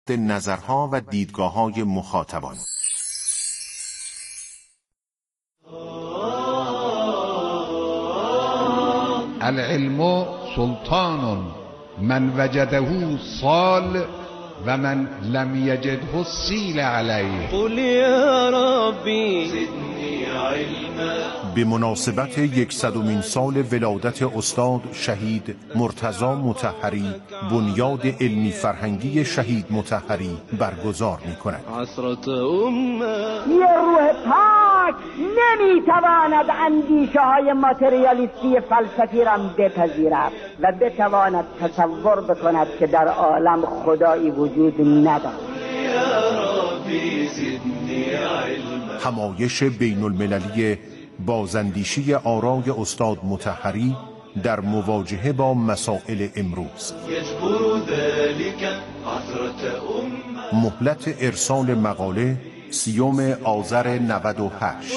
نظرها و دیدگاه‌های مخاطبان. العلم سلطان من وجده صال و من لم یجده سیل علیه. قل یا ربی زدنی علما. به مناسبت 100مین سال ولادت استاد شهید مرتضی مطهری، بنیاد علمی فرهنگی شهید مطهری برگزار می‌کند. عصرت امه. یه روح پاک نمیتواند اندیشه های ماتریالیستی فلسفی را بپذیرد و بتواند تصور بکند که در عالم خدایی وجود ندارد. همایش بین المللی بازاندیشی آرای استاد مطهری در مواجهه با مسائل امروز. مهلت ارسال مقاله 30 آذر 98.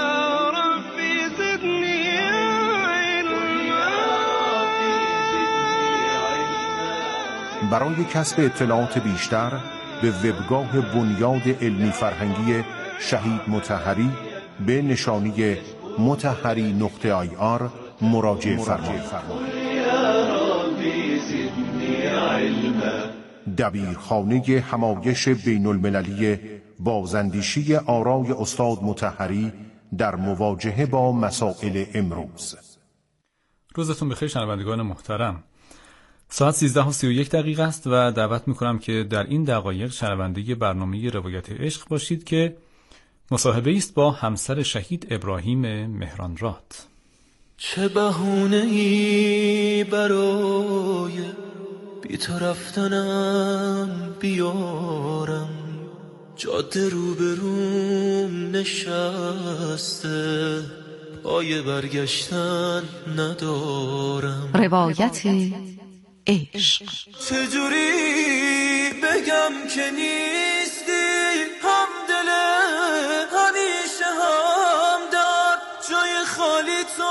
برای کسب اطلاعات بیشتر به وبگاه بنیاد علمی فرهنگی شهید مطهری به نشانی مطهری.ir مراجعه فرمایید. دبیرخانه همایش بین المللی بازاندیشی آرای استاد مطهری در مواجهه با مسائل امروز. روزتون بخیر شنوندگان محترم. ساعت 13:31 است و دعوت میکنم که در این دقایق شنونده برنامه روایت عشق باشید که مصاحبه است با همسر شهید ابراهیم مهرانراد. چه بهونه‌ای برای بی تو رفتنم بیارم، جاده روبروم نشسته پای برگشتن ندارم. روایت عشق. چجوری بگم که نیستی همدل همیشه همدم، جای خالی تو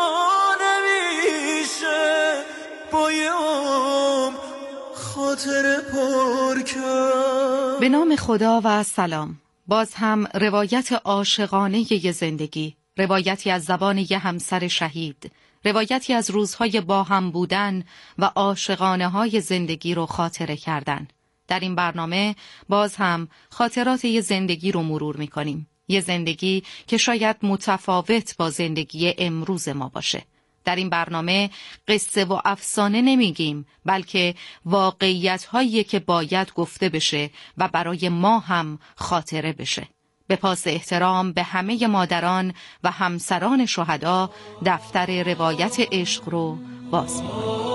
نمیشه بایم خاطر پر کرد. به نام خدا و سلام. باز هم روایت عاشقانه ی زندگی، روایتی از زبان ی همسر شهید، روایتی از روزهای با هم بودن و عاشقانه های زندگی رو خاطره کردن. در این برنامه باز هم خاطرات ی زندگی رو مرور می‌کنیم. یه زندگی که شاید متفاوت با زندگی امروز ما باشه. در این برنامه قصه و افسانه نمیگیم، بلکه واقعیت‌هایی که باید گفته بشه و برای ما هم خاطره بشه. به پاس احترام به همه مادران و همسران شهدا دفتر روایت عشق رو باز می‌کنیم.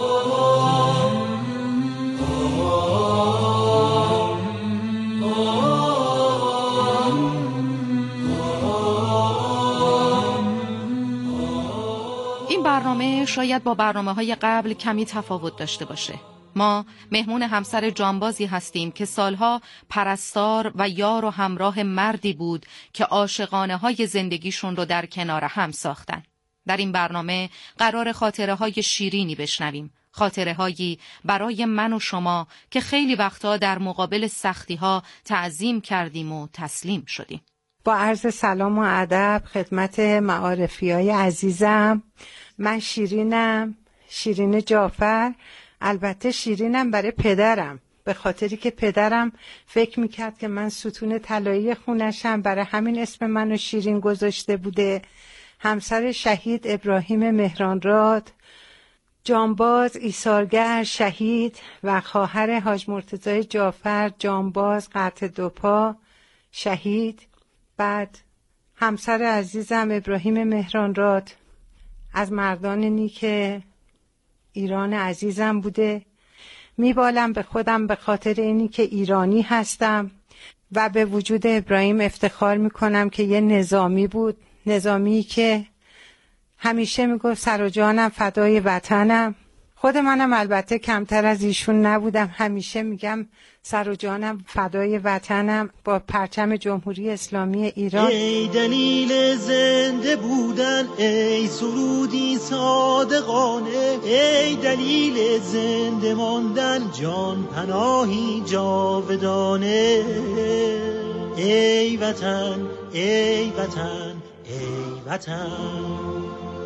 این برنامه شاید با برنامه‌های قبل کمی تفاوت داشته باشه. ما مهمون همسر جانبازی هستیم که سالها پرستار و یار و همراه مردی بود که عاشقانه‌های زندگیشون رو در کنار هم ساختن. در این برنامه قرار خاطره‌های شیرینی بشنویم، خاطره‌هایی برای من و شما که خیلی وقتا در مقابل سختی‌ها تعظیم کردیم و تسلیم شدیم. با عرض سلام و ادب خدمت معارفیای عزیزم، من شیرینم، شیرین جعفر. البته شیرینم برای پدرم، به خاطری که پدرم فکر میکرد که من ستون طلایی خونشم، برای همین اسم منو شیرین گذاشته بوده. همسر شهید ابراهیم مهرانراد، جانباز، ایثارگر، شهید و خواهر حاج مرتضی جعفر، جانباز، قطع دوپا، شهید. بعد همسر عزیزم ابراهیم مهرانراد از مردان نیک ایران عزیزم بوده. میبالم به خودم به خاطر اینی که ایرانی هستم و به وجود ابراهیم افتخار میکنم که یه نظامی بود، نظامی که همیشه میگفت سر و جانم فدای وطنم. خود منم البته کمتر از ایشون نبودم. همیشه میگم سر و جانم فدای وطنم با پرچم جمهوری اسلامی ایران. ای دلیل زنده بودن، ای سرودی صادقانه، ای دلیل زنده ماندن، جان پناهی جاودانه. ای وطن، ای وطن، ای وطن.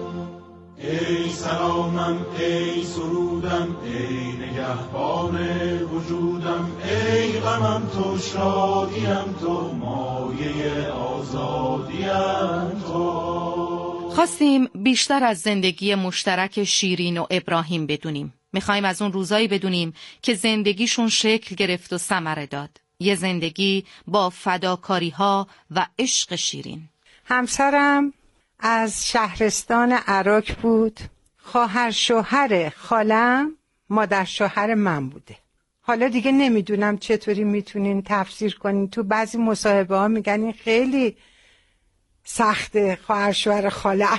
ای سلامم، ای سرودم، ای نگهبان وجودم، ای غمم تو، شادیم تو، مایه آزادیم تو. خواستیم بیشتر از زندگی مشترک شیرین و ابراهیم بدونیم. میخوایم از اون روزایی بدونیم که زندگیشون شکل گرفت و ثمره داد. یه زندگی با فداکاری‌ها و عشق شیرین. همسرم از شهرستان عراق بود. خواهر شوهر خالم مادر شوهر من بوده. حالا دیگه نمیدونم چطوری میتونین تفسیر کنین. تو بعضی مصاحبه ها میگن این خیلی سخته خواهر شوهر خالم.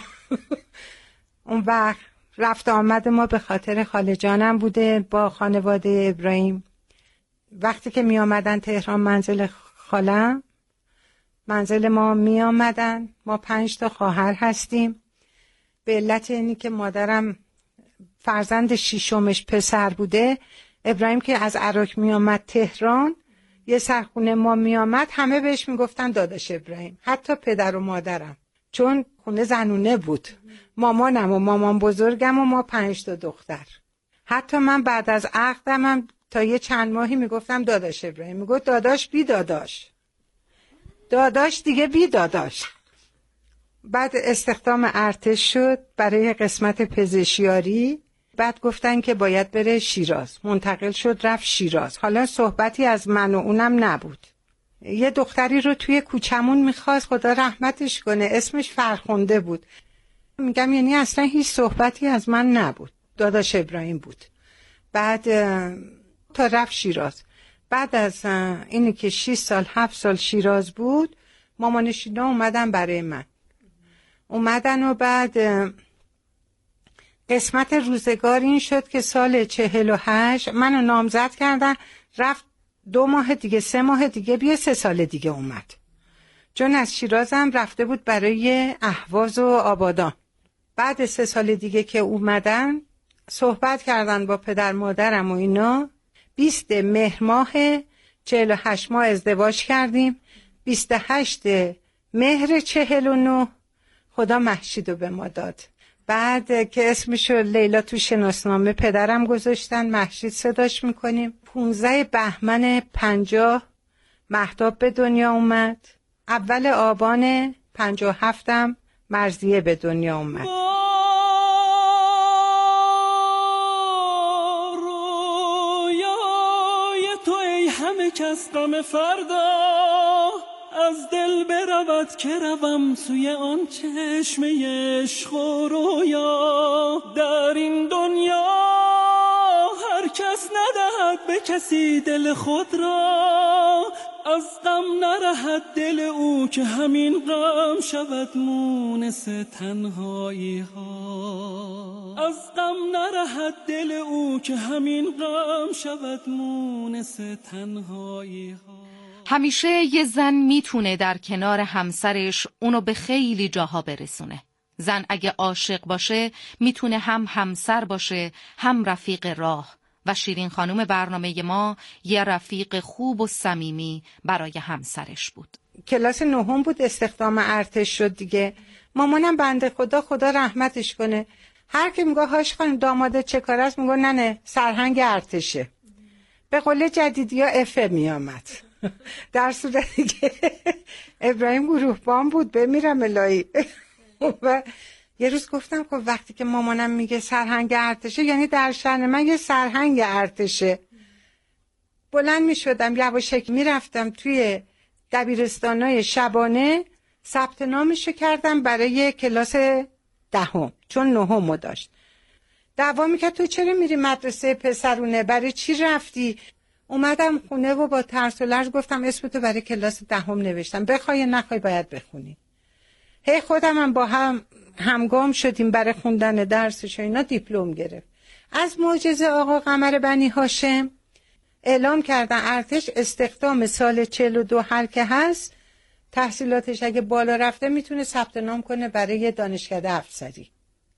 اون وقت رفت آمد ما به خاطر خاله جانم بوده با خانواده ابراهیم. وقتی که می آمدن تهران منزل خالم، منزل ما می آمدن. ما 5 خواهر هستیم. به علت اینی که مادرم فرزند 6مش پسر بوده، ابراهیم که از عراق می آمد تهران یه سرخونه ما می آمد، همه بهش می گفتن داداش ابراهیم، حتی پدر و مادرم، چون خونه زنونه بود. مامانم و مامان بزرگم و ما 5 دختر. حتی من بعد از عقدم تا یه چند ماهی می گفتم داداش ابراهیم، می گفت داداش بی داداش، داداش دیگه بی داداش. بعد استخدام ارتش شد برای قسمت پزشکیاری. بعد گفتن که باید بره شیراز. منتقل شد رفت شیراز. حالا صحبتی از من و اونم نبود. یه دختری رو توی کوچمون میخواست، خدا رحمتش کنه، اسمش فرخنده بود. میگم یعنی اصلا هیچ صحبتی از من نبود. داداش ابراهیم بود. بعد تا رفت شیراز. بعد از اینی که 6 سال 7 سال شیراز بود، مامانشینا اومدن برای من. اومدن و بعد قسمت روزگار این شد که سال 48 منو نامزد کردن. رفت 2 ماه دیگه 3 ماه دیگه بیا 3 سال دیگه اومد، چون از شیرازم رفته بود برای اهواز و آبادان. بعد 3 سال دیگه که اومدن صحبت کردن با پدر مادرم و اینا. 20 مهر ماه 48 ماه ازدواج کردیم. 28 مهر 49 خدا مهشیدو به ما داد. بعد که اسمشو لیلا تو شناسنامه پدرم گذاشتن، مهشید صداش میکنیم. 15 بهمن 50 مهتاب به دنیا اومد. اول آبان 57 مرضیه به دنیا اومد. همه کس غم فردا از دل برود که روم سوی آن چشمه عشق و رویا. در این دنیا هر کس ندهد به کسی دل خود را، از غم نرهد دل او که همین غم شود مونس تنهایی ها. از غم نرهد دل او که همین غم شود مونس تنهایی ها. همیشه یه زن میتونه در کنار همسرش اونو به خیلی جاها برسونه. زن اگه عاشق باشه میتونه هم همسر باشه هم رفیق راه، و شیرین خانم برنامه ما یه رفیق خوب و صمیمی برای همسرش بود. کلاس 9 بود، استخدام ارتش شد دیگه. مامانم بنده خدا رحمتش کنه، هر کی میگه هاش خانم داماده چه کار است، میگه نه سرهنگ ارتشه. به قول جدیدیا اف میامد. در صورتی که ابراهیم گروهبان بود بمیرم الهی. و یه روز گفتم که وقتی که مامانم میگه سرهنگ ارتشه یعنی در شأن من یه سرهنگ ارتشه. بلند میشدم یواشکی میرفتم توی دبیرستانای شبانه، ثبت نامشو کردم برای کلاس 10، چون 9 داشت. دعوا میکرد تو چرا میری مدرسه پسرونه، برای چی رفتی؟ اومدم خونه و با ترس و لرز گفتم اسمتو برای کلاس 10 نوشتم، بخوای نخوای باید بخونی. هی خودم هم با همگام شدیم برای خوندن درسش و اینا، دیپلم گرفت. از معجزه آقا قمر بنی هاشم اعلام کردن ارتش استخدام سال 42 هر که هست تحصیلاتش اگه بالا رفته میتونه ثبت نام کنه برای دانشکده افسری.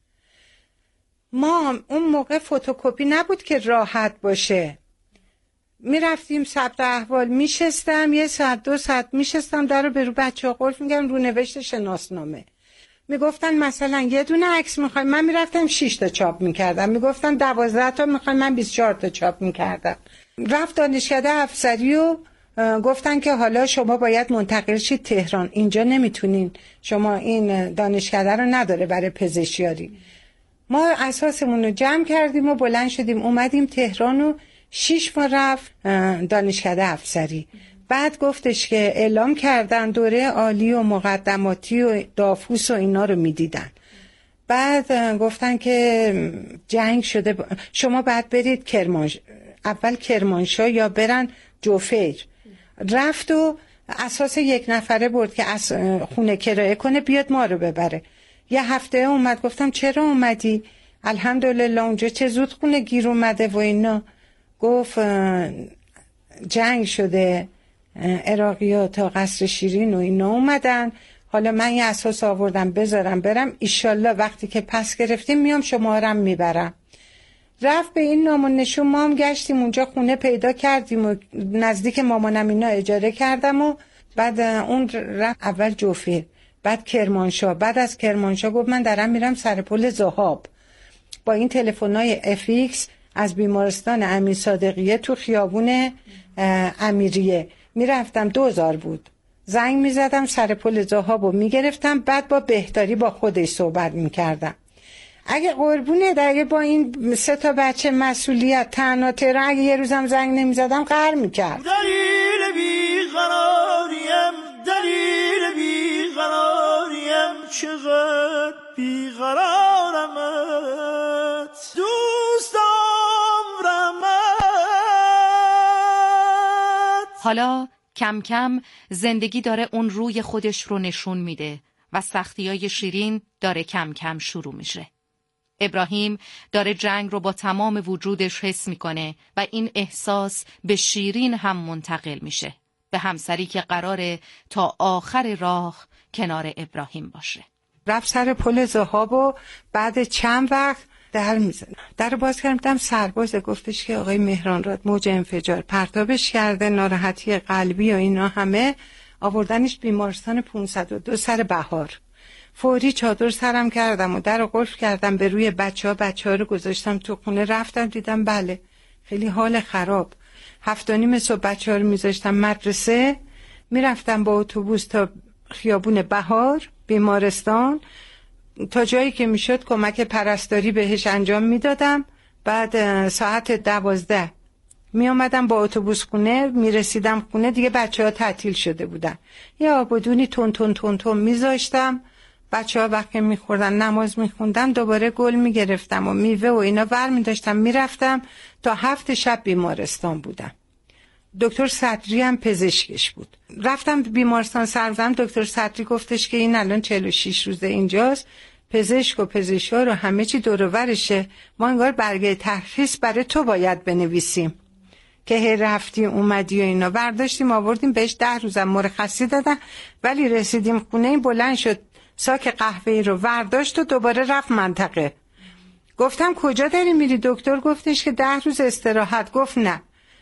ما اون موقع فتوکپی نبود که راحت باشه، میرفتیم ثبت احوال، میشستم 1 ساعت 2 ساعت میشستم در رو به رو بچه ها قلف میگم رو نوشت شناسنامه. میگفتن مثلا یه دونه عکس میخوای، من میرفتم 6 تا چاپ میکردم. میگفتن 12 تا میخوای، من 24 تا چاپ میکردم. رفت دانشکده افسری و گفتن که حالا شما باید منتقل شید تهران، اینجا نمیتونین، شما این دانشکده رو نداره برای پزشکیاری. ما اساسمون رو جمع کردیم و بلند شدیم اومدیم تهران و 6 ماه رفت دانشکده افسری. بعد گفتش که اعلام کردن دوره عالی و مقدماتی و دافوس و اینا رو میدیدن. بعد گفتن که جنگ شده، شما باید برید کرمانشاه، اول کرمانشاه یا برن جوفیر. رفت و اساس 1 نفره برد که از خونه کرایه کنه بیاد ما رو ببره. 1 هفته اومد. گفتم چرا اومدی؟ الحمدلله اونجا چه زود خونه گیر اومده و اینا. گفت جنگ شده، عراقی‌ها تا قصر شیرین و اینا اومدن، حالا من یه اساس آوردم بذارم برم، ایشالله وقتی که پس گرفتیم میام شما رم میبرم. رفت به این نام و نشون. ما هم گشتیم اونجا خونه پیدا کردیم و نزدیک مامانم اینا اجاره کردم و بعد اون رفت اول جوفیر، بعد کرمانشاه. بعد از کرمانشاه گفت من دارم میرم سر پل ذهاب. با این تلفن‌های افیکس از بیمارستان امیر صادقیه تو خیابون امیریه میرفتم، 2000 بود، زنگ میزدم سر پل ذهابو میگرفتم، بعد با بهداری با خودش صحبت میکردم. اگه قربونه اگه با این 3 تا بچه مسئولیت تنها تهران اگه یه روزم زنگ نمیزدم قهر میکرد. دلیل بیقراریم، دلیل بیقراریم، چقدر بیقرارمت دوست دارمت. حالا کم کم زندگی داره اون روی خودش رو نشون میده و سختیای شیرین داره کم کم شروع میشه. ابراهیم داره جنگ رو با تمام وجودش حس میکنه و این احساس به شیرین هم منتقل میشه، به همسری که قراره تا آخر راه کنار ابراهیم باشه. رفت سر پل ذهاب و بعد چند وقت در میزنه. در باز کردم سربازه. گفتش که آقای مهرانراد موج انفجار پرتابش کرده، ناراحتی قلبی و اینا همه، آوردنش بیمارستان 502 سر بهار. فوری چادر سرم کردم و در قفل کردم به روی بچه ها رو گذاشتم تو خونه. رفتم دیدم بله خیلی حال خراب. 7:30 صبح بچه ها رو میذاشتم مدرسه، میرفتم با اتوبوس تا خیابون بهار بیمارستان، تا جایی که میشد کمک پرستاری بهش انجام میدادم. بعد ساعت 12 می آمدم با اتوبوس خونه، می رسیدم خونه دیگه بچه ها تعطیل شده بودن. یه آبادونی تون تون تون تون می زاشتم، بچه ها وقتی می خوردن نماز می خوندم دوباره گل می گرفتم و میوه و اینا ور می داشتم می رفتم تا 7 شب بیمارستان بودم. دکتر صدری هم پزشکش بود. رفتم بیمارستان سرزم، دکتر صدری گفتش که این الان 46 روزه اینجاست، پزشک و پزشکا رو همه چی دور و برشه، ما انگار برگه ترخیص برای تو باید بنویسیم که هی رفتی اومدی و اینا. برداشتیم آوردیم بهش 10 روزم مرخصی دادن، ولی رسیدیم خونه این بلند شد ساک قهوه‌ای رو ورداشت و دوباره رفت منطقه. گفتم کجا داری میری؟ دکتر گفتش که 10 روز استراحت. گفت نه،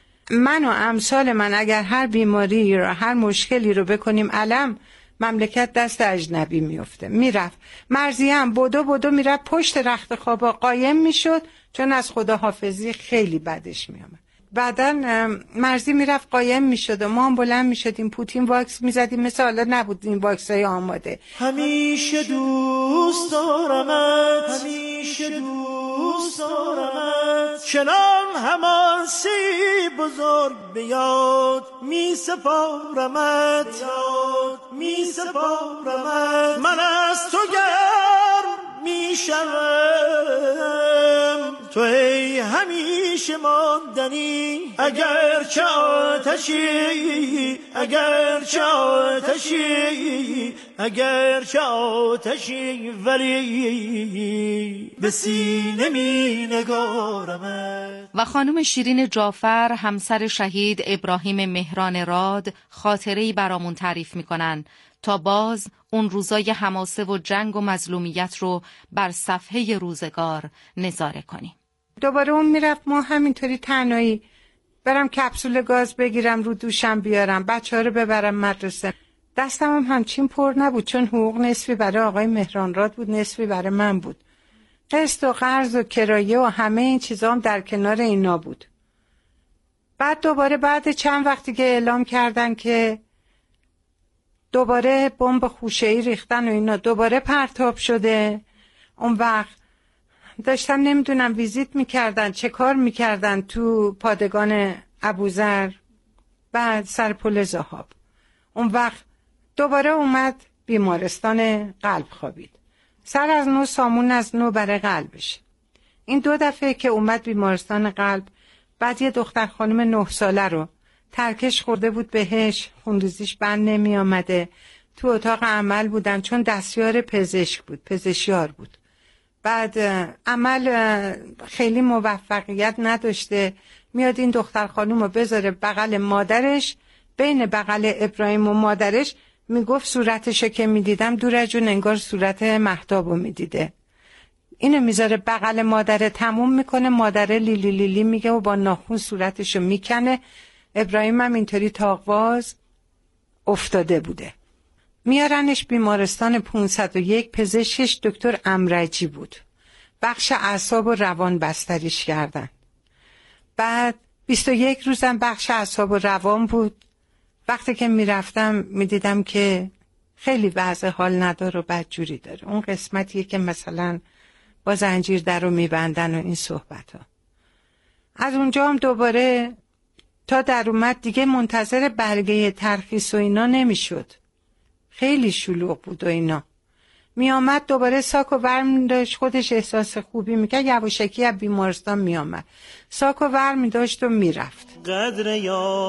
من و امثال من اگر هر بیماری رو هر مشکلی رو بکنیم علم، مملکت دست اجنبی میفته. میرفت مرزی هم بدو میرفت پشت رخت خوابا قایم میشد، چون از خداحافظی خیلی بدش میامد. بعدا مرزی میرفت قایم میشد و ما هم بلند میشدیم پوتین واکس میزدیم، مثل حالا نبود این واکس های آماده. همیشه دوست دارمت، همیشه دوست دارمت، چنان حماسی بزرگ بیاد می سپارمت، می سپارمت. من از تو گرم می شوم، تو ای همیشه ماندنی، اگر چه آتشی، اگر چه آتشی اگر چه آتشی ولی به سینه می نگارمت. و خانم شیرین جعفر همسر شهید ابراهیم مهران راد خاطره‌ای برامون تعریف میکنن تا باز اون روزای حماسه و جنگ و مظلومیت رو بر صفحه روزگار نظاره کنیم. دوباره اون میرفت، ما همینطوری تنهایی برم کپسول گاز بگیرم رو دوشم بیارم، بچه‌ها رو ببرم مدرسه. دستم هم همچین پر نبود چون حقوق نصفی برای آقای مهران راد بود، نصفی برای من بود. قسط و قرض و کرایه و همه این چیزا هم در کنار اینا بود. بعد دوباره بعد چند وقتی که اعلام کردن که دوباره بمب خوشه‌ای ریختن و اینا دوباره پرتاب شده، اون وقت داشتن نمیدونم ویزیت میکردن چه کار میکردن تو پادگان ابوذر، بعد سر پل ذهاب. اون وقت دوباره اومد بیمارستان قلب خوابید، سر از نو سامون از نو برای قلبش. این 2 دفعه که اومد بیمارستان قلب، بعد یه دختر خانم 9 ساله رو ترکش خورده بود بهش، خونریزیش بند نمی آمده، تو اتاق عمل بودن چون دستیار پزشک بود، پزشکیار بود. بعد عمل خیلی موفقیت نداشته، میاد این دختر خانوم رو بذاره بغل مادرش، بین بغل ابراهیم و مادرش، میگفت صورتشو که میدیدم دور از جون انگار صورت مهتابو میدیده. اینو میذاره بغل مادر، تموم میکنه، مادر لیلی لیلی میگه و با ناخون صورتشو میکنه. ابراهیم هم اینطوری تاقواز افتاده بوده. میارنش بیمارستان 501، پزشکش دکتر امرجی بود، بخش اعصاب و روان بستریش کردن. بعد 21 روزم بخش اعصاب و روان بود. وقتی که میرفتم میدیدم که خیلی وضع حال نداره و بدجوری داره. اون قسمتیه که مثلا با زنجیر در رو میبندن و این صحبت ها. از اونجا هم دوباره تا در اومد دیگه منتظر برگه ترخیص و اینا نمیشد، خیلی شلوغ بود و اینا. می آمد دوباره ساک و ور داشت، خودش احساس خوبی میکرد، یواشکی از بیمارستان می آمد، ساک و ور می داشت و می رفت. قدر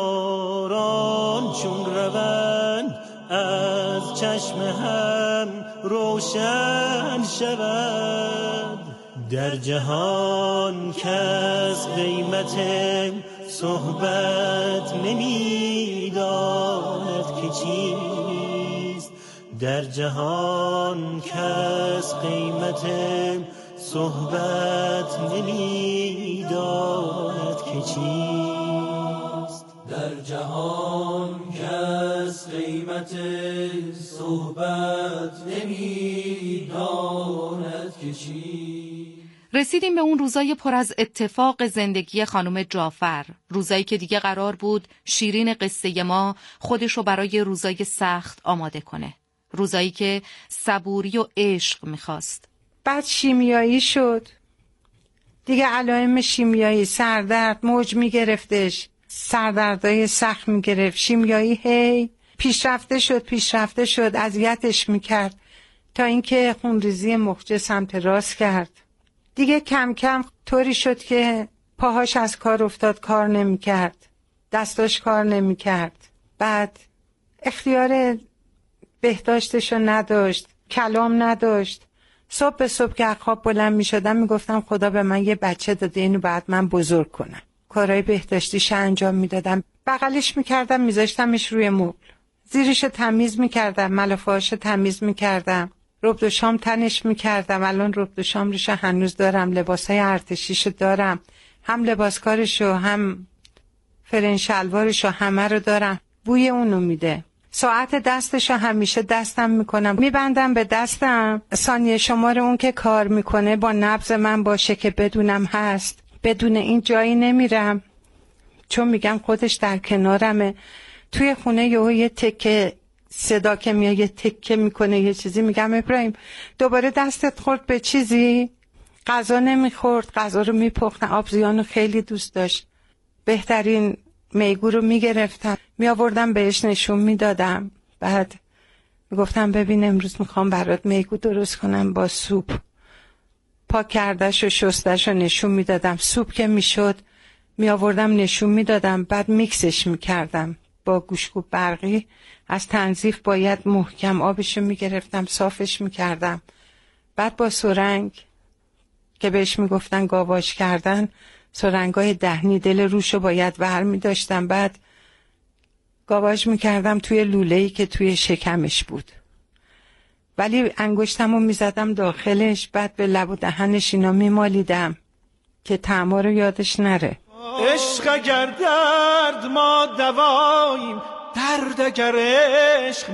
یاران چون روند از چشم هم روشن شود، در جهان کس قیمت صحبت نمیداند که چیست، در جهان کس قیمت صحبت نمیداند که چیست، در جهان کس قیمت صحبت نمیداند که چیست. رسیدیم به اون روزای پر از اتفاق زندگی خانم جعفر، روزایی که دیگه قرار بود شیرین قصه ما خودشو برای روزای سخت آماده کنه، روزایی که صبوری و عشق میخواست. بعد شیمیایی شد دیگه، علائم شیمیایی، سردرد موج میگرفتش، سردردای سخت میگرفت، شیمیایی هی پیشرفته شد، اذیتش میکرد تا اینکه خونریزی مخجه سمت راست کرد. دیگه کم کم طوری شد که پاهاش از کار افتاد، کار نمیکرد، دستاش کار نمیکرد. بعد اختیار بهداشتشو نداشت، کلام نداشت. صبح به صبح که خواب بلند میشدم میگفتم خدا به من یه بچه داده، اینو بعد من بزرگ کنم. کارهای بهداشتیش انجام میدادم، بغلش میکردم میذاشتمش روی مبل، زیرشو تمیز میکردم، ملافه‌هاشو تمیز میکردم، ربط و شام تنش میکردم. الان ربط و شام ریشو هنوز دارم، لباسای ارتشیشو دارم، هم لباسکارشو هم فرن شلوارشو همه رو دارم، بوی اونو میده. ساعت دستشو همیشه دستم میکنم، میبندم به دستم، ثانیه شمار اون که کار میکنه با نبض من باشه که بدونم هست. بدون این جایی نمیرم چون میگم خودش در کنارمه. توی خونه یه تکه صدا که میاد یه تکه میکنه یه چیزی، میگم ابراهیم دوباره دستت خورد به چیزی؟ غذا نمیخورد، غذا رو میپختن. آبزیانو خیلی دوست داشت، بهترین میگو رو میگرفتم میآوردم بهش نشون میدادم. بعد میگفتم ببین امروز میخوام برات میگو درست کنم با سوپ. پاک کردش و شستش و نشون میدادم. سوپ که میشد میآوردم نشون میدادم، بعد میکسش میکردم. با گوشت‌کوب برقی از تنظیف باید محکم آبشو میگرفتم، صافش میکردم. بعد با سرنگ که بهش میگفتن گاواش کردن، سرنگای دهنی دل روشو باید ور میداشتم. بعد گاواش میکردم توی لوله‌ای که توی شکمش بود، ولی انگشتمو میزدم داخلش. بعد به لب و دهنش اینا میمالیدم که طعما رو یادش نره. عشق اگر درد ما دواییم، درد اگر عشق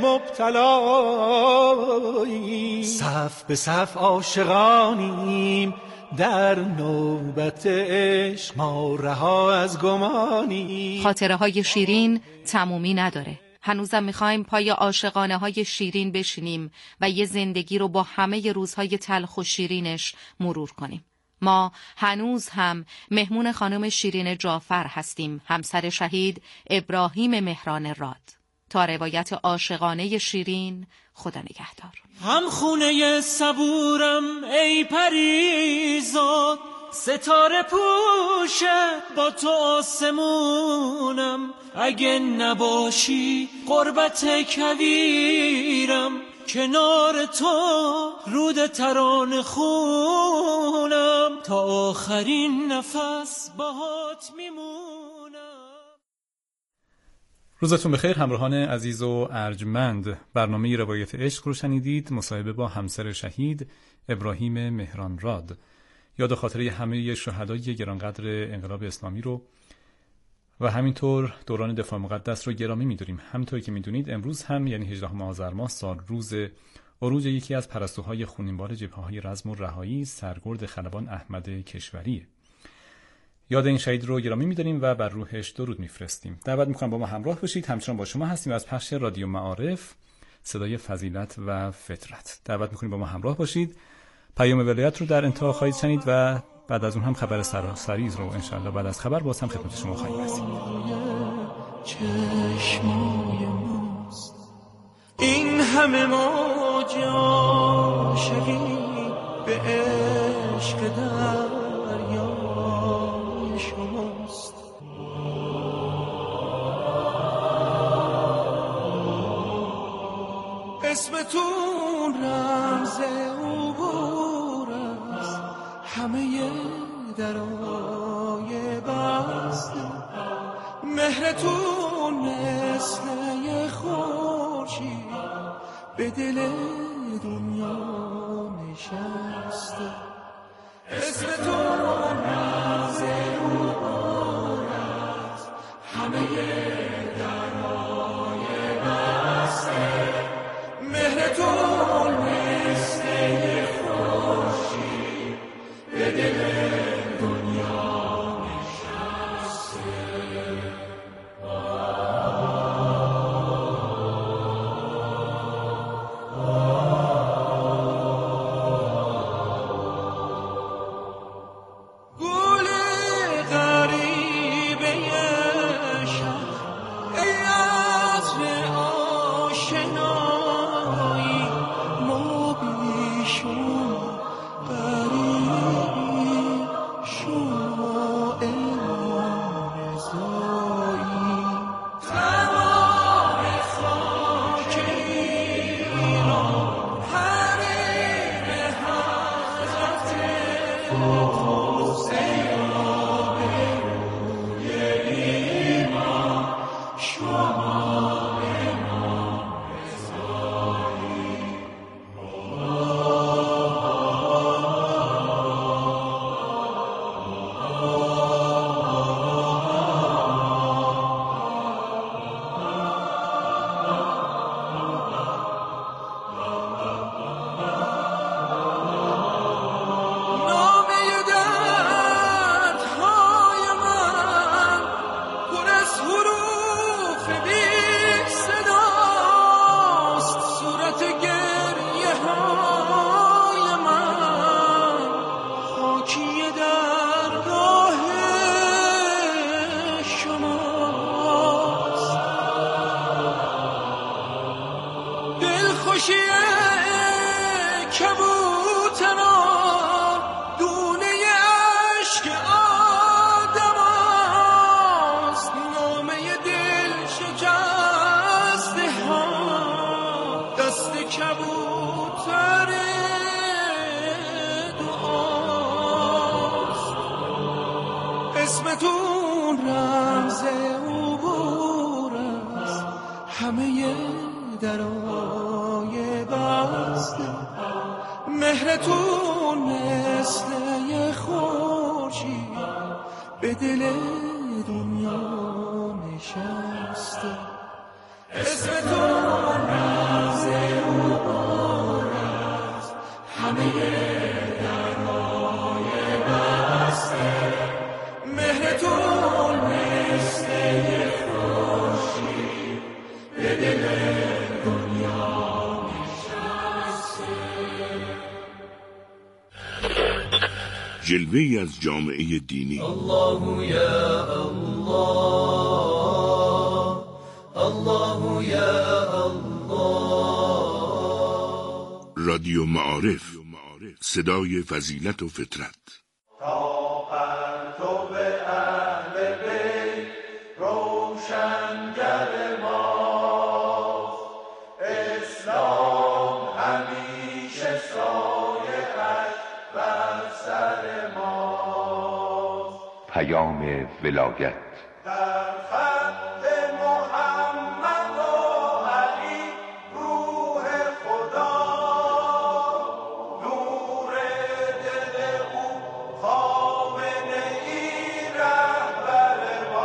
مبتلاییم، صف به صف عاشقانیم، در نوبت عشق ما رها از گمانیم. خاطره های شیرین تمومی نداره. هنوزم میخوایم پای عاشقانه های شیرین بشینیم و یه زندگی رو با همه روزهای تلخ و شیرینش مرور کنیم. ما هنوز هم مهمون خانم شیرین جعفر هستیم، همسر شهید ابراهیم مهران راد. تا روایت عاشقانه شیرین، خدا نگهدار. هم خونه صبورم ای پریزاد، ستاره پوشه با تو آسمونم، اگه نباشی قربت کویرم، کنار تو رود ترانه خونم، تا آخرین نفس باهات میمونم. روزتون بخیر همراهان عزیز و ارجمند. برنامه روایت عشق رو شنیدید، مصاحبه با همسر شهید ابراهیم مهران راد. یاد و خاطره همه شهدای گرانقدر انقلاب اسلامی رو و همینطور دوران دفاع مقدس رو گرامی می‌داریم. همونطوری که می‌دونید امروز هم یعنی 18 آذر ماه سال روز عروج یکی از پرستوهای خونینبار جبهه‌های رزم و رهایی، سرگرد خلبان احمد کشوریه. یاد این شهید رو گرامی می‌داریم و بر روحش درود می‌فرستیم. دعوت می‌کنم با ما همراه باشید. همچنان با شما هستیم از پخش رادیو معارف، صدای فضیلت و فطرت. دعوت می‌کنیم با ما همراه باشید. پیام ولایت رو در انتها خواهید شنید و بعد از اون هم خبر سراسریز رو انشالله بعد از خبر باز هم خدمت شما خواهیم رسید. چشمای ماست این همه موج شدید به عشق دریای شماست. اسمتون رمز عبور است، همه درای بسته، مهرتون مثل یه خورشید به دل دنیا نشسته. اسمتون رمز عبور است، همه درای بسته، مهرتون مثل یه خورشید به دل دنیا نشسته. گل غریبه شب ای عطر آشنایی، ما بیشون قریبی، شما امام رضایی. تمام خاک ایران حریم حضرت قدس، ای آبروی ایمان، شما شکر مهرتون رمز عبور است، همه درای بسته. مهرتون مثل یه خورشید به دل دنیا نشسته. اسمتون رمز عبور است، همه درای بسته. مهرتون مثل یه خورشید به دل دنیا نشسته. جلوه‌ای از جامعه دینی. الله یا الله، الله یا الله. رادیو معارف، صدای فضیلت و فطرت. تا پرتو اهل بیت روشنگر ماست، اسلام همیشه سایه‌اش بر سر ماست. پیام ولایت در خط محمد و علی روح خدا، نور دل او خامنه ای رهبر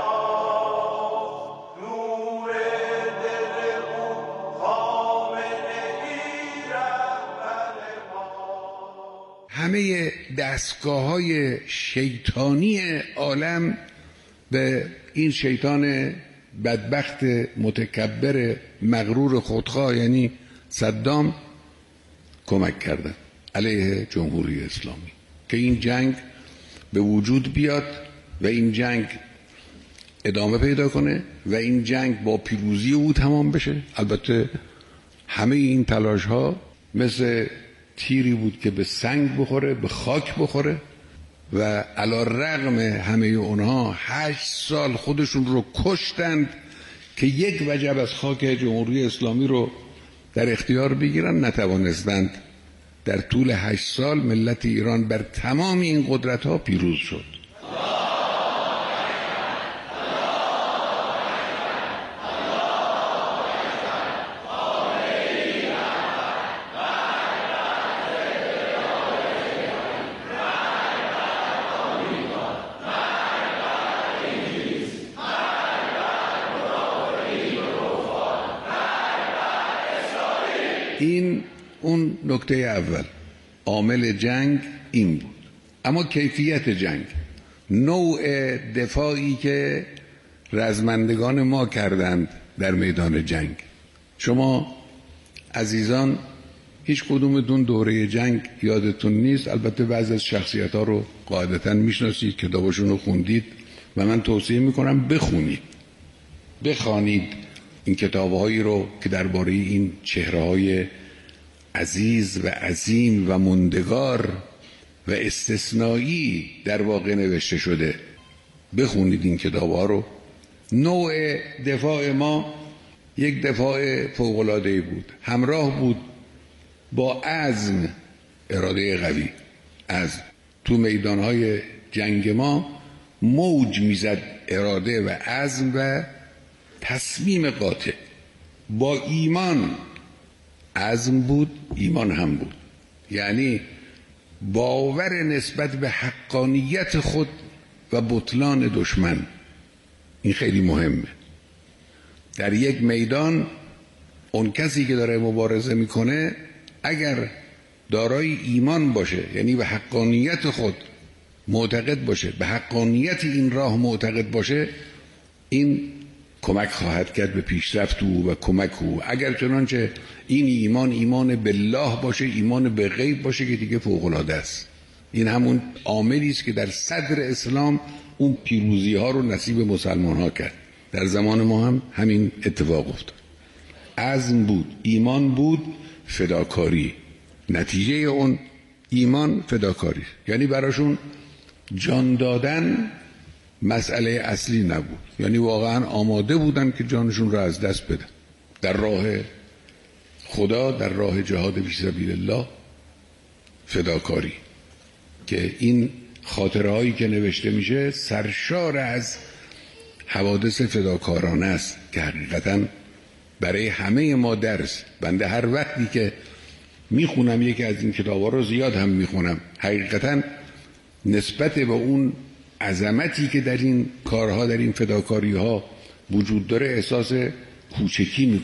ماست. نور دل او خامنه ای رهبر ماست. همه دستگاه‌های شیطانی عالم به این شیطان بدبخت متکبر مغرور خودخواه یعنی صدام کمک کردن علیه جمهوری اسلامی که این جنگ به وجود بیاد و این جنگ ادامه پیدا کنه و این جنگ با پیروزی او تمام بشه. البته همه این تلاش ها مثل تیری بود که به سنگ بخوره، به خاک بخوره و علی رغم همه اونها 8 سال خودشون رو کشتند که یک وجب از خاک جمهوری اسلامی رو در اختیار بگیرن، نتوانستند. در طول 8 سال ملت ایران بر تمام این قدرت ها پیروز شد. این اون نکته اول، عامل جنگ این بود. اما کیفیت جنگ، نوع دفاعی که رزمندگان ما کردند در میدان جنگ. شما عزیزان هیچ کدومتون دوره جنگ یادتون نیست، البته بعضی از شخصیت ها رو قاعدتا میشناسید، کتابشون رو خوندید و من توصیه میکنم بخوانید این کتابهایی رو که درباره این چهره‌های عزیز و عظیم و مندگار و استثنایی در واقع نوشته شده. بخونید این کتابها رو. نوع دفاع ما یک دفاع فوق‌العاده‌ای بود، همراه بود با عزم، اراده قوی. از تو میدانهای جنگ ما موج میزد اراده و عزم و تصمیم قاطع. با ایمان، عزم بود، ایمان هم بود، یعنی باور نسبت به حقانیت خود و بطلان دشمن. این خیلی مهمه. در یک میدان اون کسی که داره مبارزه میکنه اگر دارای ایمان باشه، یعنی به حقانیت خود معتقد باشه، به حقانیت این راه معتقد باشه، این کمک خواهد کرد به پیشرفت او و کمک او. اگر چنانچه این ایمان بالله باشه، ایمان به غیب باشه، که دیگه فوق‌العاده است. این همون عاملی است که در صدر اسلام اون پیروزی ها رو نصیب مسلمان ها کرد. در زمان ما هم همین اتفاق افتاد. عزم بود، ایمان بود، فداکاری. نتیجه اون ایمان فداکاری، یعنی براشون جان دادن مسئله اصلی نبود، یعنی واقعا آماده بودن که جانشون رو از دست بدن در راه خدا، در راه جهاد فی سبیل الله. فداکاری که این خاطره هایی که نوشته میشه سرشار از حوادث فداکارانه است که حقیقتا برای همه ما درس. بنده هر وقتی که میخونم یکی از این کتابا رو، زیاد هم میخونم، حقیقتا نسبت به اون عظمتی که در این کارها، در این فداکاری ها وجود داره، احساس کوچکی میکنم.